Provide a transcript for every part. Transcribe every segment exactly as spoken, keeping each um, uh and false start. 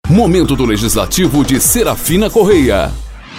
Momento do Legislativo de Serafina Correia.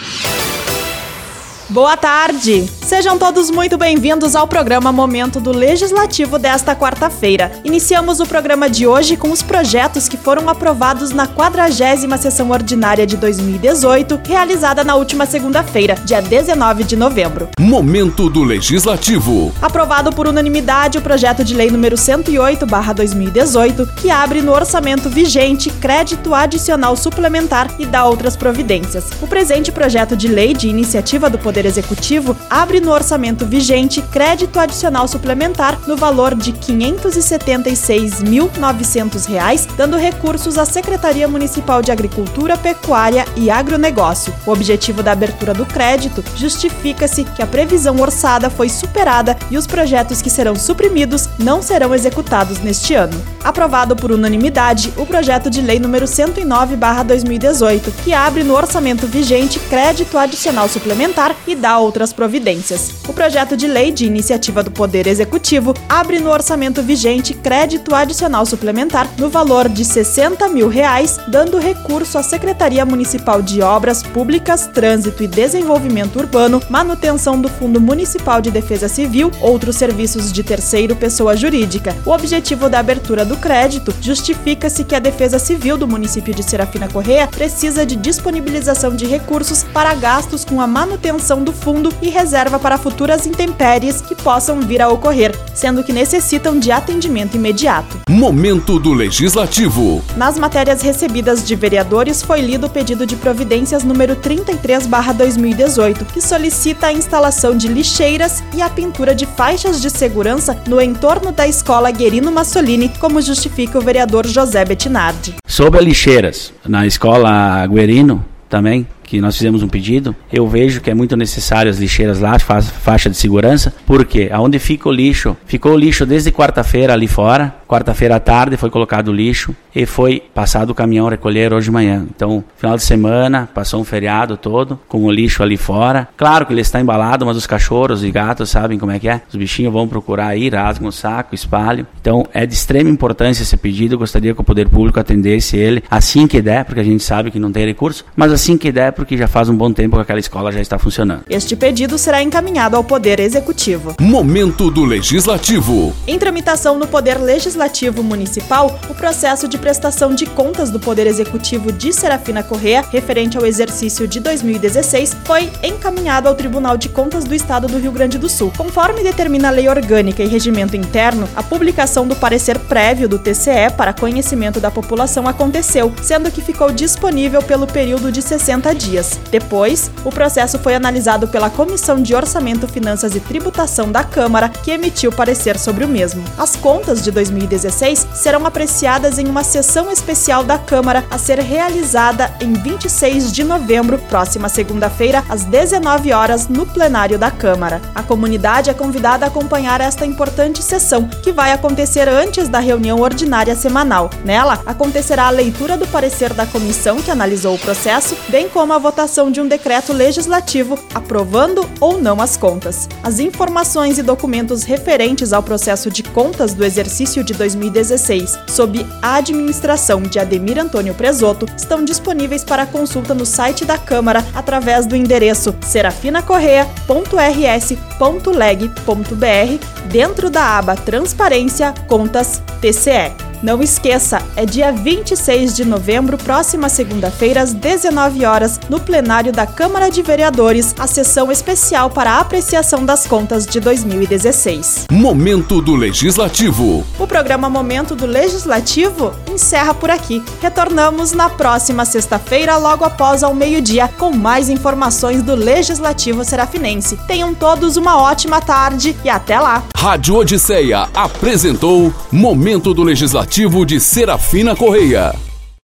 Boa tarde! Sejam todos muito bem-vindos ao programa Momento do Legislativo desta quarta-feira. Iniciamos o programa de hoje com os projetos que foram aprovados na quadragésima sessão ordinária de dois mil e dezoito, realizada na última segunda-feira, dia dezenove de novembro. Momento do Legislativo. Aprovado por unanimidade o projeto de lei número cento e oito barra dois mil e dezoito, que abre no orçamento vigente crédito adicional suplementar e dá outras providências. O presente projeto de lei de iniciativa do Poder Executivo abre no orçamento vigente crédito adicional suplementar no valor de quinhentos e setenta e seis mil e novecentos reais, dando recursos à Secretaria Municipal de Agricultura, Pecuária e Agronegócio. O objetivo da abertura do crédito justifica-se que a previsão orçada foi superada e os projetos que serão suprimidos não serão executados neste ano. Aprovado por unanimidade o projeto de lei número cento e nove barra dois mil e dezoito, que abre no orçamento vigente crédito adicional suplementar e dá outras providências. O projeto de lei de iniciativa do Poder Executivo abre no orçamento vigente crédito adicional suplementar no valor de sessenta mil reais, dando recurso à Secretaria Municipal de Obras Públicas, Trânsito e Desenvolvimento Urbano, manutenção do Fundo Municipal de Defesa Civil, outros serviços de terceiro pessoa jurídica. O objetivo da abertura do crédito justifica-se que a Defesa Civil do município de Serafina Correia precisa de disponibilização de recursos para gastos com a manutenção do fundo e reserva para futuras intempéries que possam vir a ocorrer, sendo que necessitam de atendimento imediato. Momento do Legislativo. Nas matérias recebidas de vereadores foi lido o pedido de providências número trinta e três barra dois mil e dezoito, que solicita a instalação de lixeiras e a pintura de faixas de segurança no entorno da escola Guerino Massolini, como justifica o vereador José Bettinardi. Sobre as lixeiras, na escola Guerino também, que nós fizemos um pedido, eu vejo que é muito necessário as lixeiras lá, fa- faixa de segurança, porque aonde fica o lixo, ficou o lixo desde quarta-feira ali fora, quarta-feira à tarde foi colocado o lixo e foi passado o caminhão recolher hoje de manhã. Então, final de semana, passou um feriado todo, com o lixo ali fora. Claro que ele está embalado, mas os cachorros e gatos sabem como é que é. Os bichinhos vão procurar aí, rasgam o saco, espalham. Então, é de extrema importância esse pedido, eu gostaria que o Poder Público atendesse ele assim que der, porque a gente sabe que não tem recurso, mas assim que der, porque já faz um bom tempo que aquela escola já está funcionando. Este pedido será encaminhado ao Poder Executivo. Momento do Legislativo. Em tramitação no Poder Legislativo Municipal, o processo de prestação de contas do Poder Executivo de Serafina Correia, referente ao exercício de dois mil e dezesseis, foi encaminhado ao Tribunal de Contas do Estado do Rio Grande do Sul. Conforme determina a Lei Orgânica e Regimento Interno, a publicação do parecer prévio do T C E para conhecimento da população aconteceu, sendo que ficou disponível pelo período de sessenta dias. Depois, o processo foi analisado pela Comissão de Orçamento, Finanças e Tributação da Câmara, que emitiu parecer sobre o mesmo. As contas de dois mil e dezesseis serão apreciadas em uma sessão especial da Câmara a ser realizada em vinte e seis de novembro, próxima segunda-feira, às dezenove horas, no plenário da Câmara. A comunidade é convidada a acompanhar esta importante sessão, que vai acontecer antes da reunião ordinária semanal. Nela, acontecerá a leitura do parecer da comissão que analisou o processo, bem como a votação de um decreto legislativo aprovando ou não as contas. As informações e documentos referentes ao processo de contas do exercício de dois mil e dezesseis, sob a administração de Ademir Antônio Presoto, estão disponíveis para consulta no site da Câmara através do endereço serafina correia ponto r s ponto leg ponto b r, dentro da aba Transparência, Contas, T C E. Não esqueça, é dia vinte e seis de novembro, próxima segunda-feira, às dezenove horas, no plenário da Câmara de Vereadores, a sessão especial para a apreciação das contas de dois mil e dezesseis. Momento do Legislativo. O programa Momento do Legislativo encerra por aqui. Retornamos na próxima sexta-feira, logo após ao meio-dia, com mais informações do Legislativo Serafinense. Tenham todos uma ótima tarde e até lá! Rádio Odisseia apresentou Momento do Legislativo de Serafina Correia.